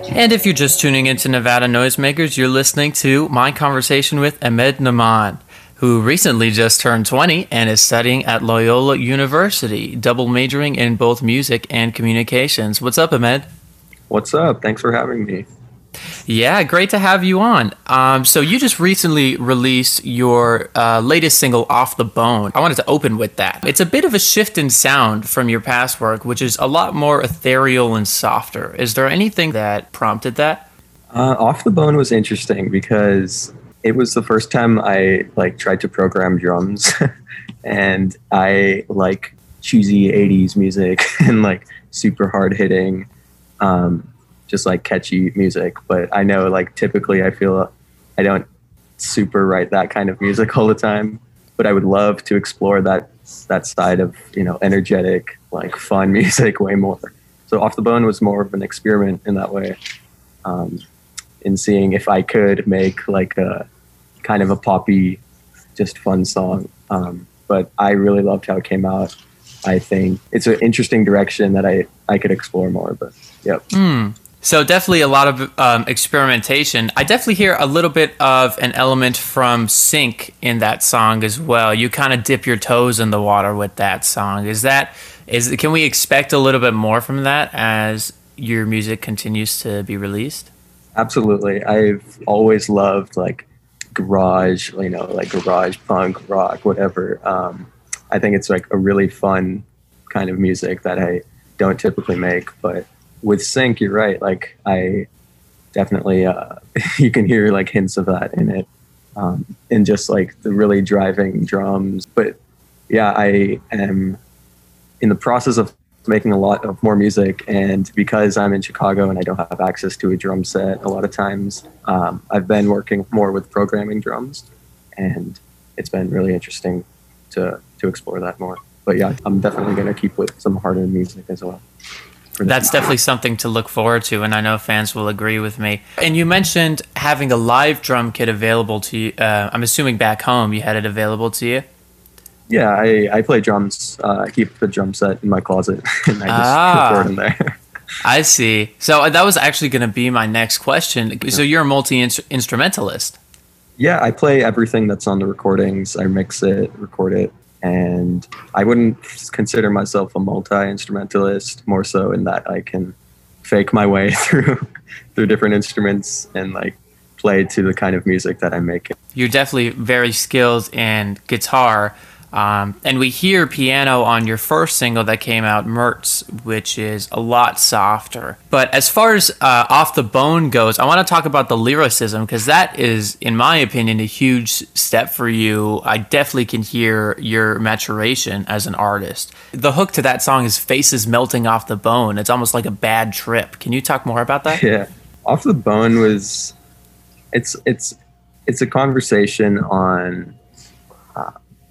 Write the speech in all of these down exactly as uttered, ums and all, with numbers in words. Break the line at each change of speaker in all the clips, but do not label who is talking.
And if you're just tuning into Nevada Noisemakers, you're listening to my conversation with Ahmed Naman, who recently just turned twenty and is studying at Loyola University, double majoring in both music and communications. What's up, Ahmed?
What's up? Thanks for having me.
Yeah, great to have you on. Um, so you just recently released your uh, latest single, Off the Bone. I wanted to open with that. It's a bit of a shift in sound from your past work, which is a lot more ethereal and softer. Is there anything that prompted that?
Uh, Off the Bone was interesting because it was the first time I like tried to program drums, and I like cheesy eighties music and like super hard hitting. Um, just like catchy music, but I know like typically I feel I don't super write that kind of music all the time, but I would love to explore that that side of, you know, energetic, like fun music way more. So Off the Bone was more of an experiment in that way, um, in seeing if I could make like a kind of a poppy, just fun song. Um, but I really loved how it came out. I think it's an interesting direction that I, I could explore more, but yep.
Mm. So definitely a lot of um, experimentation. I definitely hear a little bit of an element from Sync in that song as well. You kind of dip your toes in the water with that song. Is that is can we expect a little bit more from that as your music continues to be released?
Absolutely. I've always loved like garage, you know, like garage punk, rock, whatever. Um, I think it's like a really fun kind of music that I don't typically make, but with Sync, you're right. Like I definitely, uh, you can hear like hints of that in it, um, and just like the really driving drums. But yeah, I am in the process of making a lot of more music, and because I'm in Chicago and I don't have access to a drum set, a lot of times um, I've been working more with programming drums, and it's been really interesting to to explore that more. But yeah, I'm definitely going to keep with some harder music as well.
That's definitely something to look forward to, and I know fans will agree with me. And you mentioned having a live drum kit available to you. Uh, I'm assuming back home you had it available to you?
Yeah, I, I play drums. Uh, I keep the drum set in my closet, and I just
ah,
record in there.
I see. So that was actually going to be my next question. So you're a multi-instrumentalist?
Yeah, I play everything that's on the recordings. I mix it, record it. And I wouldn't consider myself a multi-instrumentalist, more so in that I can fake my way through through different instruments and like play to the kind of music that I'm making.
You're definitely very skilled in guitar. Um, and we hear piano on your first single that came out, Mertz, which is a lot softer. But as far as uh, Off the Bone goes, I want to talk about the lyricism, because that is, in my opinion, a huge step for you. I definitely can hear your maturation as an artist. The hook to that song is faces melting off the bone. It's almost like a bad trip. Can you talk more about that?
Yeah. Off the Bone was, it's, it's, it's a conversation on, uh,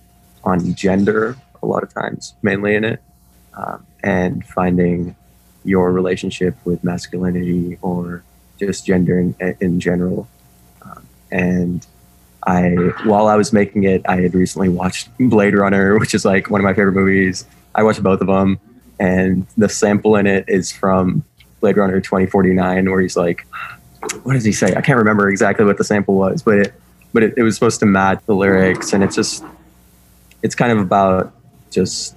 on gender a lot of times, mainly in it, um, and finding your relationship with masculinity or just gender in, in general. Um, and I, while I was making it, I had recently watched Blade Runner, which is like one of my favorite movies. I watched both of them, and the sample in it is from Blade Runner twenty forty-nine, where he's like, what does he say? I can't remember exactly what the sample was, but it, but it, it was supposed to match the lyrics, and it's just, it's kind of about just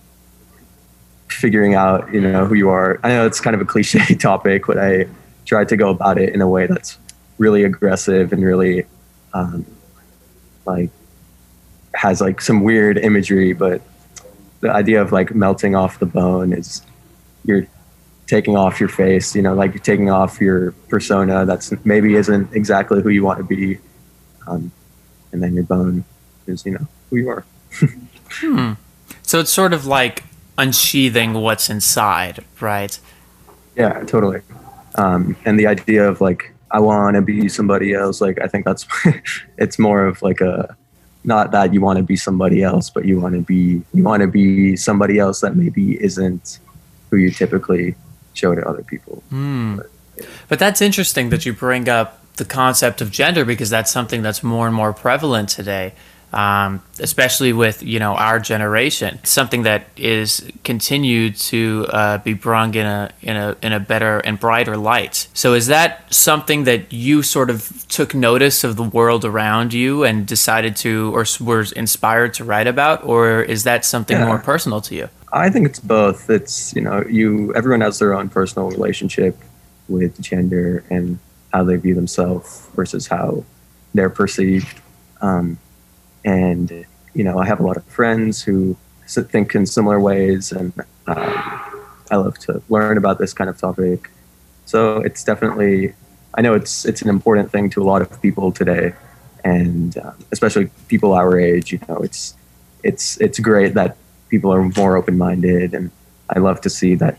figuring out, you know, who you are. I know it's kind of a cliche topic, but I tried to go about it in a way that's really aggressive and really, um, like, has like some weird imagery. But the idea of like melting off the bone is you're taking off your face, you know, like you're taking off your persona that's maybe isn't exactly who you want to be. Um, and then your bone is, you know, who you are.
hmm. So it's sort of like unsheathing what's inside, right?
Yeah, totally. Um, and the idea of like, I want to be somebody else, like, I think that's, it's more of like a, not that you want to be somebody else, but you want to be, you want to be somebody else that maybe isn't who you typically show to other people.
Mm.
But, yeah.
But that's interesting that you bring up the concept of gender, because that's something that's more and more prevalent today. um, especially with, you know, our generation. Something that is continued to uh, be brung in a in a in a better and brighter light. So is that something that you sort of took notice of the world around you and decided to, or were inspired to write about, or is that something
Yeah.
more personal to you?
I think it's both. It's, you know, you everyone has their own personal relationship with gender and how they view themselves versus how they're perceived. Um, and, you know, I have a lot of friends who s- think in similar ways, and um, I love to learn about this kind of topic. So it's definitely, I know it's it's an important thing to a lot of people today, and um, especially people our age. You know, it's it's it's great that people are more open-minded, and I love to see that,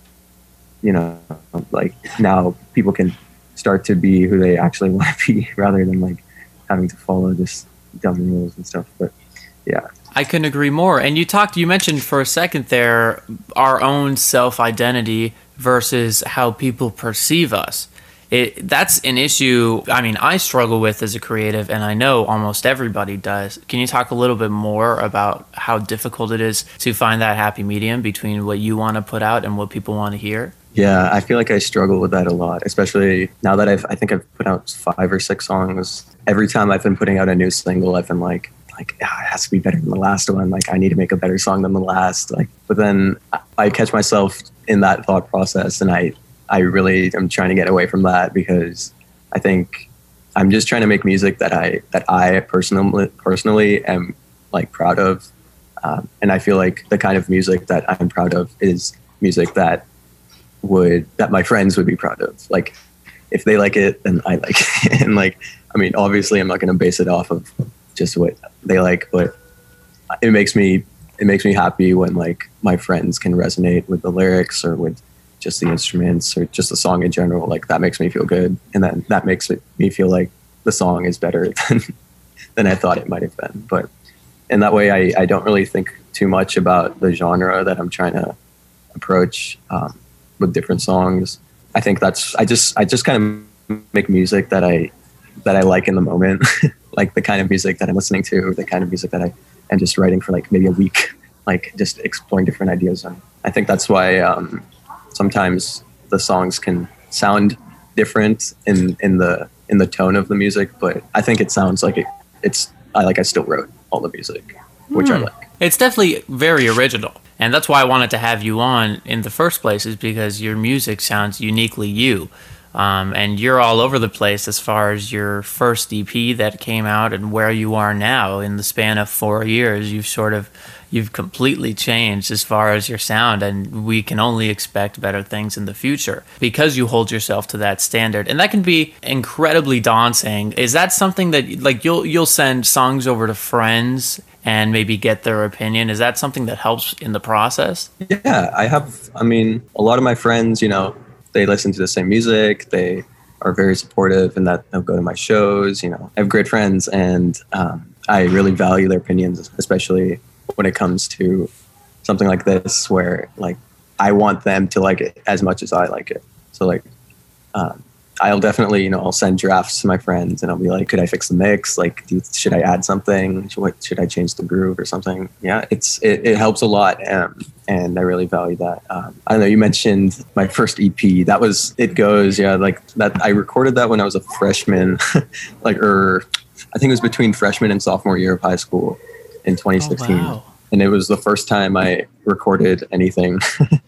you know, like now people can start to be who they actually want to be rather than like having to follow just dumb rules and stuff. But yeah.
I couldn't agree more. And you talked, you mentioned for a second there, our own self-identity versus how people perceive us. It, that's an issue, I mean, I struggle with as a creative, and I know almost everybody does. Can you talk a little bit more about how difficult it is to find that happy medium between what you want to put out and what people want to hear?
Yeah, I feel like I struggle with that a lot, especially now that I've, I think I've put out five or six songs. Every time I've been putting out a new single, I've been like, like, ah, it has to be better than the last one. Like, I need to make a better song than the last. Like, but then I catch myself in that thought process, and I, I really am trying to get away from that, because I think I'm just trying to make music that I, that I personally, personally am like proud of. Um, and I feel like the kind of music that I'm proud of is music that would that my friends would be proud of. Like, if they like it, then I like it. And like, I mean, obviously I'm not going to base it off of just what they like, but it makes me it makes me happy when like my friends can resonate with the lyrics or with just the instruments or just the song in general. Like, that makes me feel good, and then that makes it, me feel like the song is better than than I thought it might have been. But in that way, I, I don't really think too much about the genre that I'm trying to approach um, with different songs. I think that's I just I just kind of make music that I that I like in the moment, like the kind of music that I'm listening to, the kind of music that I am just writing for like maybe a week, like just exploring different ideas. And I think that's why um, sometimes the songs can sound different in, in the in the tone of the music, but I think it sounds like it it's I like I still wrote all the music, which I like.
It's definitely very original. And that's why I wanted to have you on in the first place, is because your music sounds uniquely you. Um, and you're all over the place as far as your first E P that came out and where you are now. In the span of four years, you've sort of, you've completely changed as far as your sound, and we can only expect better things in the future because you hold yourself to that standard. And that can be incredibly daunting. Is that something that, like, you'll you'll send songs over to friends and maybe get their opinion? Is that something that helps in the process?
Yeah, I have, I mean, a lot of my friends, you know, they listen to the same music. They are very supportive, and that they'll go to my shows. You know, I have great friends, and um, I really value their opinions, especially when it comes to something like this, where like I want them to like it as much as I like it. So like, um, I'll definitely, you know, I'll send drafts to my friends, and I'll be like, could I fix the mix? Like, do you, should I add something? Should, what, should I change the groove or something? Yeah, it's it, it helps a lot, um, and I really value that. Um, I don't know, you mentioned my first E P. That was, it goes, yeah, like that. I recorded that when I was a freshman, like, or I think it was between freshman and sophomore year of high school in twenty sixteen.
Oh, wow.
And it was the first time I recorded anything.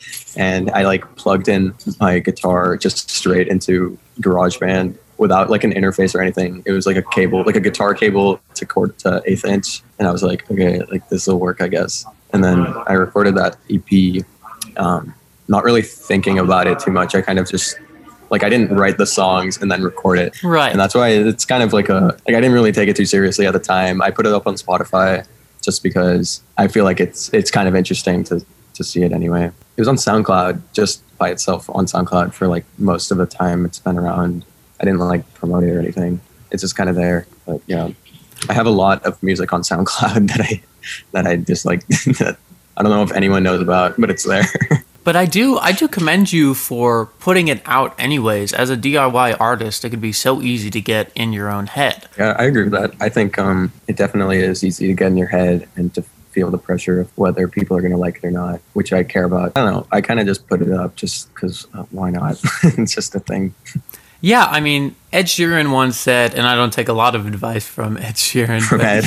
And I like plugged in my guitar just straight into GarageBand without like an interface or anything. It was like a cable, like a guitar cable to cord to eighth inch. And I was like, okay, like this will work, I guess. And then I recorded that E P, um, not really thinking about it too much. I kind of just like, I didn't write the songs and then record it.
Right.
And that's why it's kind of like a, like I didn't really take it too seriously at the time. I put it up on Spotify just because I feel like it's it's kind of interesting to, to see it anyway. It was on SoundCloud just by itself on SoundCloud for like most of the time it's been around. I didn't like promote it or anything. It's just kind of there. But yeah, I have a lot of music on SoundCloud that I that I just like that I don't know if anyone knows about, but it's there.
But I do I do commend you for putting it out anyways. As a D I Y artist, it could be so easy to get in your own head.
Yeah, I agree with that. I think um, it definitely is easy to get in your head and to feel the pressure of whether people are going to like it or not, which I care about. I don't know. I kind of just put it up just because uh, why not? It's just a thing.
Yeah, I mean, Ed Sheeran once said, and I don't take a lot of advice from Ed Sheeran,
From
but
Ed.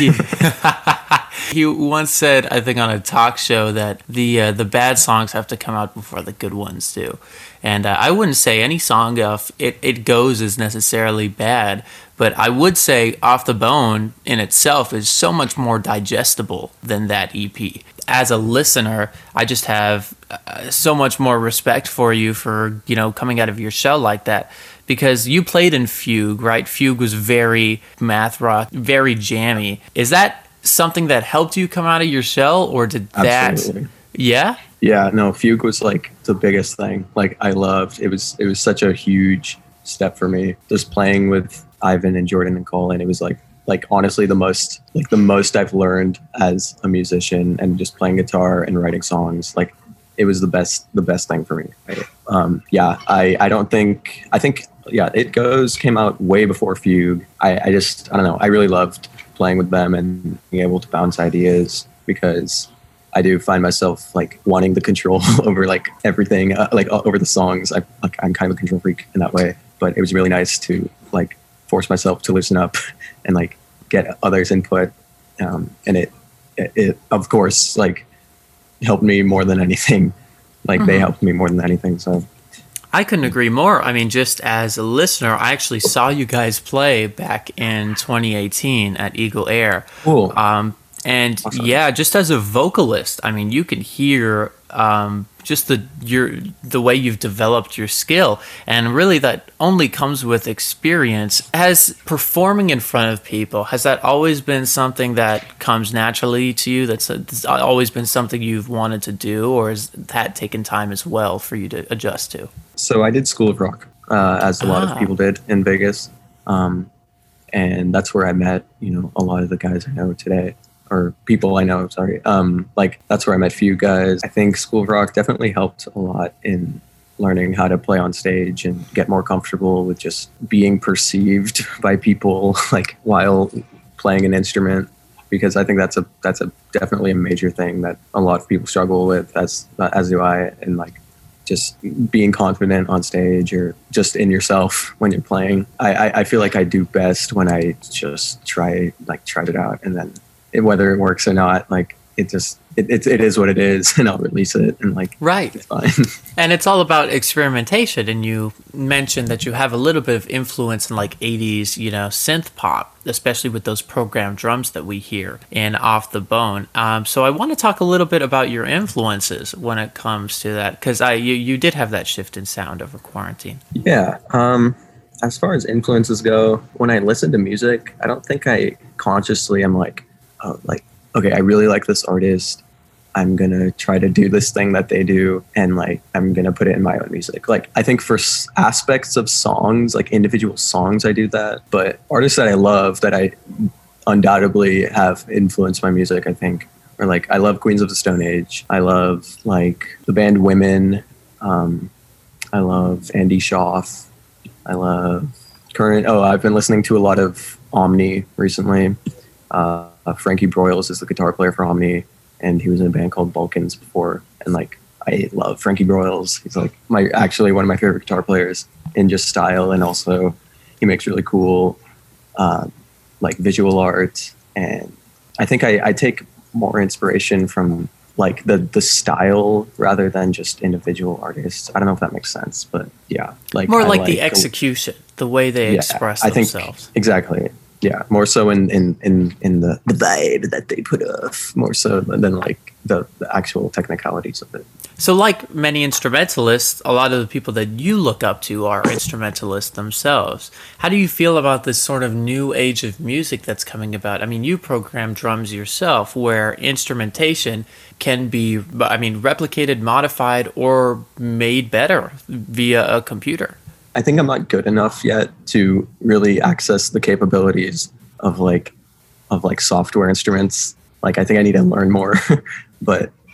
he, he once said, I think on a talk show, that the uh, the bad songs have to come out before the good ones do. And uh, I wouldn't say any song of it, it goes is necessarily bad, but I would say Off the Bone in itself is so much more digestible than that E P. As a listener, I just have uh, so much more respect for you for, you know, coming out of your shell like that. Because you played in Fugue, right? Fugue was very math rock, very jammy. Is that something that helped you come out of your shell, or did that?
Absolutely.
Yeah.
Yeah, no, Fugue was like the biggest thing. Like I loved it was it was such a huge step for me. Just playing with Ivan and Jordan and Colin, it was like like honestly the most like the most I've learned as a musician, and just playing guitar and writing songs. Like it was the best the best thing for me. Right? Um, yeah, I I don't think I think yeah, It Goes came out way before Fugue. I, I just I don't know. I really loved playing with them and being able to bounce ideas, because I do find myself like wanting the control over like everything, uh, like uh, over the songs. I, like, I'm kind of a control freak in that way, but it was really nice to like force myself to loosen up and like get others' input. Um, and it, it, it, of course, like helped me more than anything. Like mm-hmm. They helped me more than anything. So
I couldn't agree more. I mean, just as a listener, I actually saw you guys play back in twenty eighteen at Eagle Air.
Cool.
Um, And
awesome.
Yeah, just as a vocalist, I mean, you can hear um, just the your the way you've developed your skill, and really that only comes with experience. Has performing in front of people, has that always been something that comes naturally to you? That's, a, that's always been something you've wanted to do, or has that taken time as well for you to adjust to?
So I did School of Rock, uh, as a lot
Ah.
of people did in Vegas, um, and that's where I met you know a lot of the guys I know today. Or people I know, sorry. Um, like that's where I met Few guys. I think School of Rock definitely helped a lot in learning how to play on stage and get more comfortable with just being perceived by people, like while playing an instrument. Because I think that's a that's a definitely a major thing that a lot of people struggle with, as as do I. And like just being confident on stage or just in yourself when you're playing. I I, I feel like I do best when I just try like tried it out, and then. It, whether it works or not, like it just it, it it is what it is, and I'll release it, and like
right,
it's fine.
And it's all about experimentation. And you mentioned that you have a little bit of influence in like eighties, you know, synth pop, especially with those programmed drums that we hear in Off the Bone. Um, so I want to talk a little bit about your influences when it comes to that, because I you you did have that shift in sound over quarantine.
Yeah. Um. As far as influences go, when I listen to music, I don't think I consciously am like. Oh, like, okay, I really like this artist. I'm going to try to do this thing that they do, and like, I'm going to put it in my own music. Like, I think for s- aspects of songs, like individual songs, I do that. But artists that I love that I undoubtedly have influenced my music, I think, are like, I love Queens of the Stone Age. I love like the band Women. Um, I love Andy Schaaf. I love current, oh, I've been listening to a lot of Omni recently. Uh, uh, Frankie Broyles is the guitar player for Omni, and he was in a band called Balkans before. And like, I love Frankie Broyles. He's like my actually one of my favorite guitar players in just style, and also he makes really cool, uh, like visual art. And I think I, I take more inspiration from like the the style rather than just individual artists. I don't know if that makes sense, but yeah, like
more
I
like,
like
the execution, the way they
yeah,
express
I think,
themselves.
Exactly. Yeah, more so in, in, in, in the, the vibe that they put off, more so than like the, the actual technicalities of it.
So like many instrumentalists, a lot of the people that you look up to are instrumentalists themselves. How do you feel about this sort of new age of music that's coming about? I mean, you program drums yourself, where instrumentation can be, I mean, replicated, modified, or made better via a computer.
I think I'm not good enough yet to really access the capabilities of like of like software instruments. Like I think I need to learn more, but um,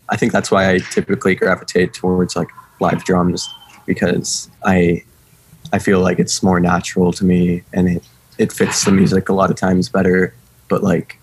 I think that's why I typically gravitate towards like live drums, because I I feel like it's more natural to me and it, it fits the music a lot of times better. But like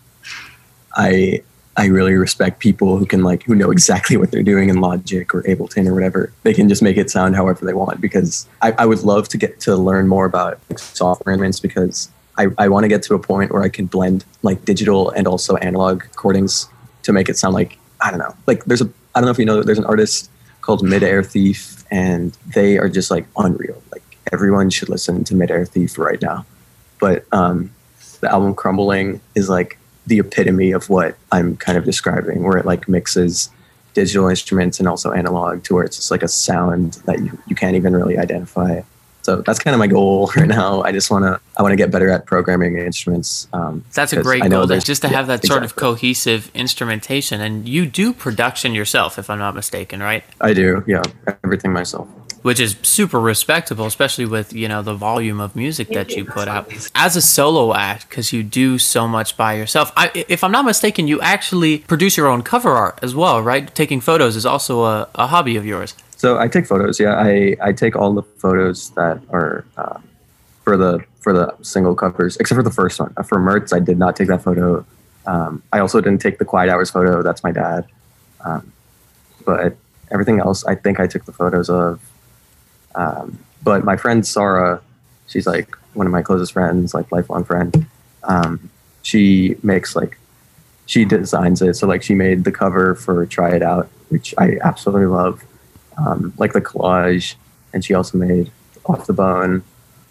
I I really respect people who can like who know exactly what they're doing in Logic or Ableton or whatever. They can just make it sound however they want, because I, I would love to get to learn more about like, software instruments, because I, I want to get to a point where I can blend like digital and also analog recordings to make it sound like, I don't know, like there's a, I don't know if you know, there's an artist called Midair Thief, and they are just like unreal. Like everyone should listen to Midair Thief right now. But um, the album Crumbling is like the epitome of what I'm kind of describing, where it like mixes digital instruments and also analog to where it's just like a sound that you, you can't even really identify. So that's kind of my goal right now. I just want to, I want to get better at programming instruments. Um,
that's a great goal, just to yeah, have that sort exactly. of cohesive instrumentation. And you do production yourself, if I'm not mistaken, right?
I do, yeah, everything myself.
Which is super respectable, especially with, you know, the volume of music that you put out. As a solo act, because you do so much by yourself, I, if I'm not mistaken, you actually produce your own cover art as well, right? Taking photos is also a, a hobby of yours.
So I take photos, yeah. I, I take all the photos that are uh, for the for the single covers, except for the first one. For Mertz, I did not take that photo. Um, I also didn't take the Quiet Hours photo. That's my dad. Um, but everything else, I think I took the photos of. Um, but my friend Sarah, she's like one of my closest friends, like lifelong friend. Um, she makes like, she designs it. So like she made the cover for Try It Out, which I absolutely love. Um, like the collage, and she also made Off the Bone.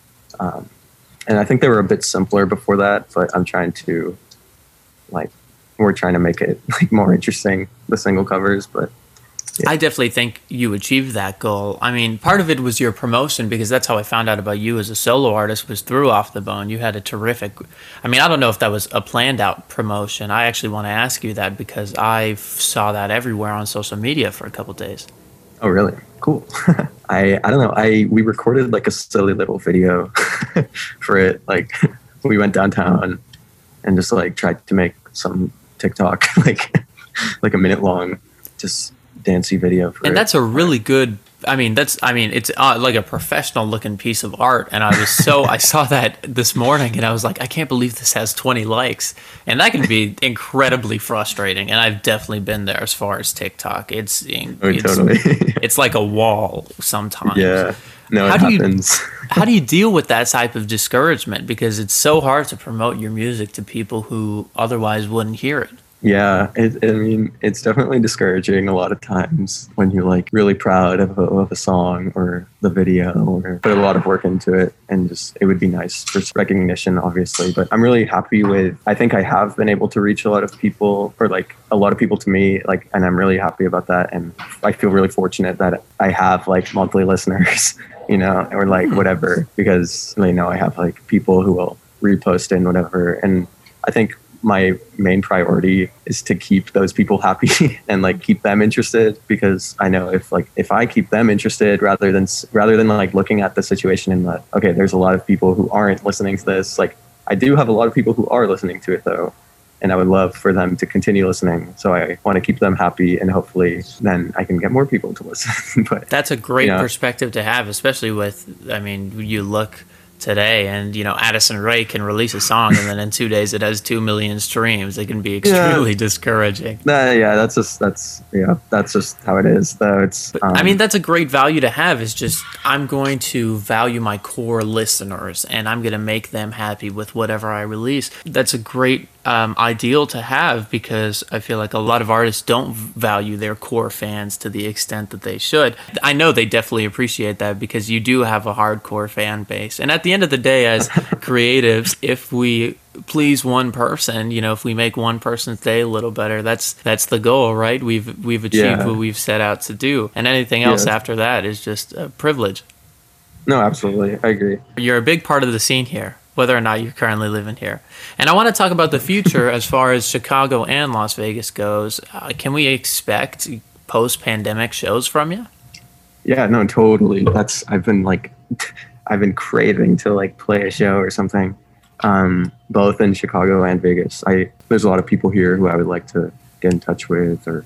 Um, and I think they were a bit simpler before that, but I'm trying to like, we're trying to make it like more interesting, the single covers, but
yeah. I definitely think you achieved that goal. I mean, part of it was your promotion, because that's how I found out about you as a solo artist, was through Off the Bone. You had a terrific, I mean, I don't know if that was a planned out promotion. I actually want to ask you that, because I saw that everywhere on social media for a couple of days.
Oh, really? Cool. I I don't know. I we recorded like a silly little video for it. Like we went downtown and just like tried to make some TikTok, like like a minute long, just dancey video for
and
it.
That's a really good, I mean, that's, I mean, it's uh, like a professional looking piece of art. And I was so, I saw that this morning and I was like, I can't believe this has twenty likes. And that can be incredibly frustrating. And I've definitely been there as far as TikTok. It's,
oh,
it's,
totally.
It's like a wall sometimes.
Yeah. No, it
how do
happens.
You, how do you deal with that type of discouragement? Because it's so hard to promote your music to people who otherwise wouldn't hear it.
Yeah, it, I mean, it's definitely discouraging a lot of times when you're like really proud of a, of a song or the video, or put a lot of work into it, and just it would be nice for recognition, obviously. But I'm really happy with, I think I have been able to reach a lot of people, or like a lot of people to me, like, and I'm really happy about that. And I feel really fortunate that I have like monthly listeners, you know, or like whatever, because, you know, I have like people who will repost and whatever. And I think my main priority is to keep those people happy and like keep them interested, because I know if like if I keep them interested rather than rather than like looking at the situation and that, okay, there's a lot of people who aren't listening to this, like I do have a lot of people who are listening to it though, and I would love for them to continue listening. So I want to keep them happy, and hopefully then I can get more people to listen. But
that's a great
you know,
perspective to have, especially with, I mean, you look today and, you know, Addison Rae can release a song and then in two days it has two million streams. It can be extremely yeah. discouraging.
Uh, yeah, that's just, that's, yeah, that's just how it is though. It's,
but,
um,
I mean, that's a great value to have, is just, I'm going to value my core listeners and I'm going to make them happy with whatever I release. That's a great um, ideal to have, because I feel like a lot of artists don't value their core fans to the extent that they should. I know they definitely appreciate that, because you do have a hardcore fan base. And at the end of the day, as creatives, if we please one person, you know, if we make one person's day a little better, that's that's the goal, right? We've we've achieved yeah. what we've set out to do, and anything else yeah. after that is just a privilege.
No, absolutely, I agree.
You're a big part of the scene here, whether or not you're currently living here. And I want to talk about the future as far as Chicago and Las Vegas goes. Uh, can we expect post-pandemic shows from you?
Yeah, no, totally. That's I've been like. I've been craving to like play a show or something, um, both in Chicago and Vegas. I there's a lot of people here who I would like to get in touch with, or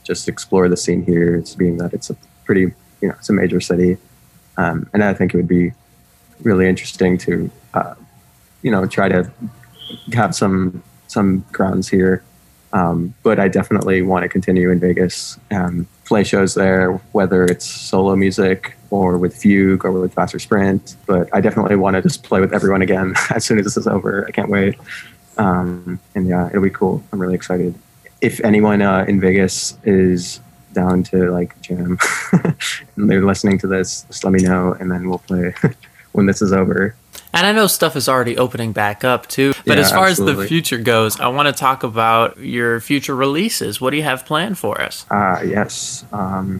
just explore the scene here, it's being that it's a pretty, you know, it's a major city. Um, and I think it would be really interesting to, uh, you know, try to have some some grounds here. Um, but I definitely want to continue in Vegas, um, play shows there, whether it's solo music or with Fugue or with Faster Sprint. But I definitely want to just play with everyone again as soon as this is over. I can't wait. Um, and yeah, it'll be cool. I'm really excited. If anyone uh, in Vegas is down to like jam and they're listening to this, just let me know, and then we'll play when this is over.
And I know stuff is already opening back up too. But
Yeah,
as far
absolutely.
as the future goes, I want to talk about your future releases. What do you have planned for us?
Ah, yes. Um,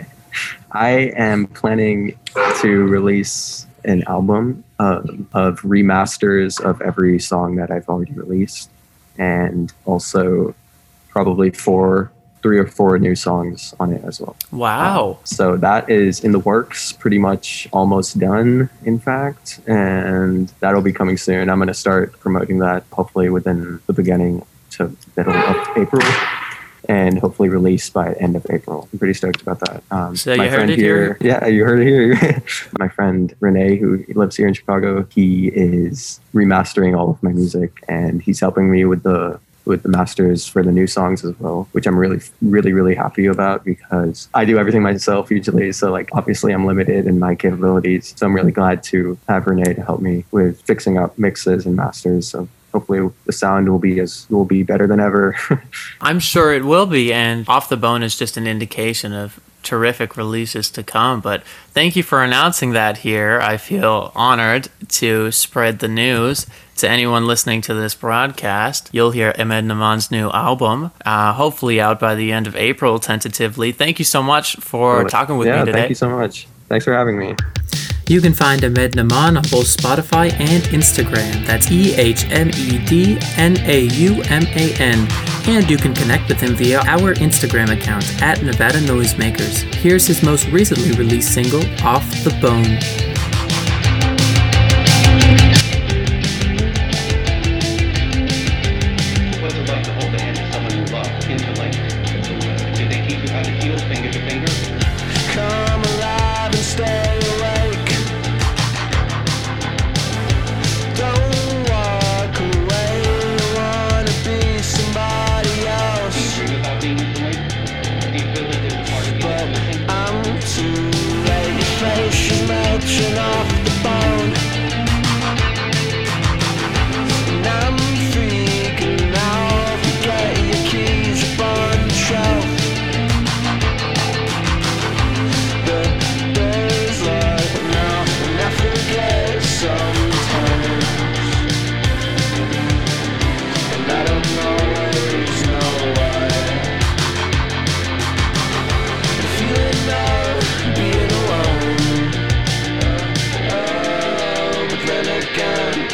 I am planning to release an album of, of remasters of every song that I've already released, and also probably four, three or four new songs on it as well.
Wow.
Um, so that is in the works, pretty much almost done, in fact, and that'll be coming soon. I'm going to start promoting that hopefully within the beginning to middle of April, and hopefully released by end of April. I'm pretty stoked about that. Um,
So you heard it here?
Yeah, you heard it here. My friend Renee, who lives here in Chicago, he is remastering all of my music, and he's helping me with the with the masters for the new songs as well, which I'm really, really, really happy about, because I do everything myself usually. So like, obviously I'm limited in my capabilities. So I'm really glad to have Renee to help me with fixing up mixes and masters. So hopefully the sound will be as will be better than ever.
I'm sure it will be, and Off the Bone is just an indication of terrific releases to come. But thank you for announcing that here. I feel honored to spread the news to anyone listening to this broadcast. You'll hear Ahmed Naman's new album, uh, hopefully out by the end of April, tentatively. Thank you so much for talking with
yeah,
me today.
Thank you so much. Thanks for having me.
You can find Ahmed Naman on both Spotify and Instagram. That's E H M E D N A U M A N. And you can connect with him via our Instagram account at Nevada Noisemakers. Here's his most recently released single, Off the Bone.
What's it like to hold the hand of someone you love into like, did they teach you how to feel finger to finger?
Come alive and stay awake. Don't walk away. I wanna be somebody
Do you
else,
agree without being awake? Do you feel that there's a part of you
but
that's missing?
I'm too late. Your face is melting off the bone, and I'm freaking out. Forget your keys up on the shelf. The days like now, and I forget sometimes, and I don't always know why. The feeling of being alone, oh, but then again,